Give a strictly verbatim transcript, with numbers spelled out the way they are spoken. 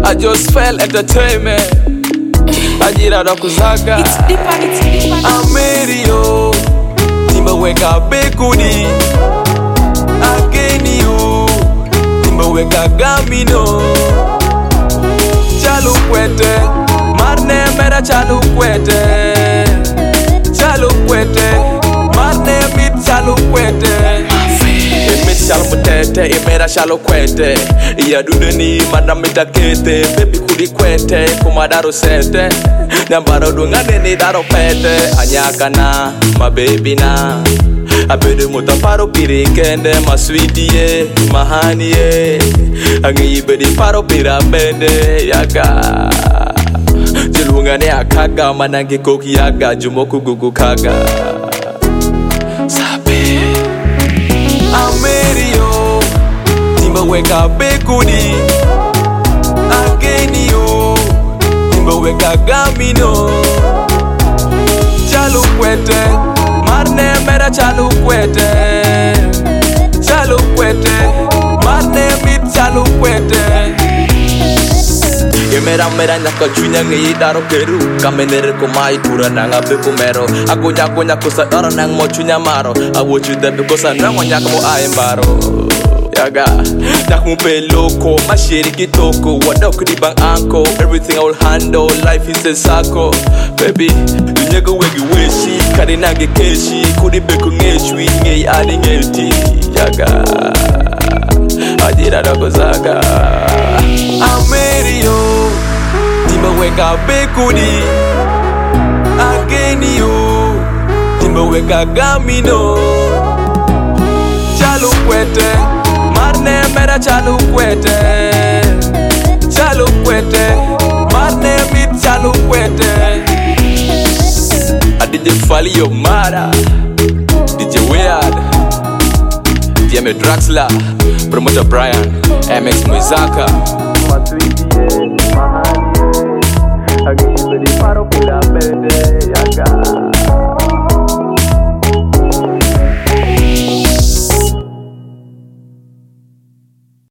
I just felt entertainment. Ajira da kuzaga. It's deeper, it's deeper. Amerio, nimeweka bekudi. Agenio, nimeweka gamino. Chalu kwete, marne mera chalu kwete. Chalu kwete, marne mit chalu kwete. Imit chalu mutete, imera chalu kwete. Iya dudeni mana mita kete. Baby kudi kwete, kumadaro sete. Nyambaro dungane ni daro pete. Anyaka na, my baby na. Abedu mutaparo pirikende, my sweetie ye, my honey ye. Angi ibedi paro pirabende, yaga. Jilungane akaga, manangi koki yaga, jumoku gugu kaga. Sabi Amerio, nimeweka bekudi. Agenio, nimeweka gamino. Chalu kwete, marne mera chalu kwete. Chalu kwete, marne mit chalu kwete. Ye mera mera nyaka chunya ngi daro peru. Kamenere komai kura nanga beku mero. Aku nyako nyako sa daro nang mo chunya maro. I want you there because I know nyaka mo aimbaro. Yaga, nak mo pe loco, mashiri kitoko. Wada kudi bang anko. Everything I will handle, life is a sako. Baby, dunyega wegi weshi, kari nange keshi. Kudi beku ngeshwi, nge adi ngeti. Yaga, ajira da kuzaga. Amerio, nimeweka bekudi. Agenio, nimeweka gamino. Chalu kwete, marne mera chalu kwete. Chalu kwete, marne mit chalu kwete. A D J Falio Mara, D J Weird, D M Draxler, Promoter Brian, M X Mwizaka. My sweetie, my honey, I give you the paro pira bende.